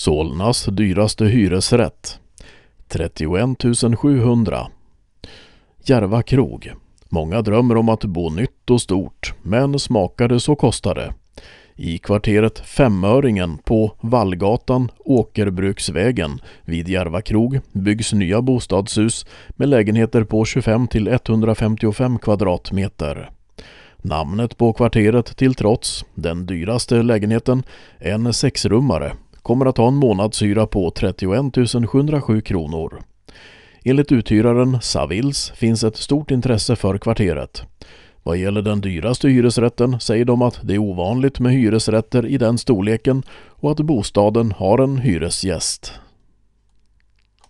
Solnas dyraste hyresrätt 31 700. Järva krog. Många drömmer om att bo nytt och stort, men smakar det så kostar det. I kvarteret Femöringen på Vallgatan, Åkerbruksvägen vid Järva krog byggs nya bostadshus med lägenheter på 25 till 155 kvadratmeter. Namnet på kvarteret till trots, den dyraste lägenheten, en 6-rummare, kommer att ha en månadshyra på 31 707 kronor. Enligt uthyraren Savils finns ett stort intresse för kvarteret. Vad gäller den dyraste hyresrätten säger de att det är ovanligt med hyresrätter i den storleken och att bostaden har en hyresgäst.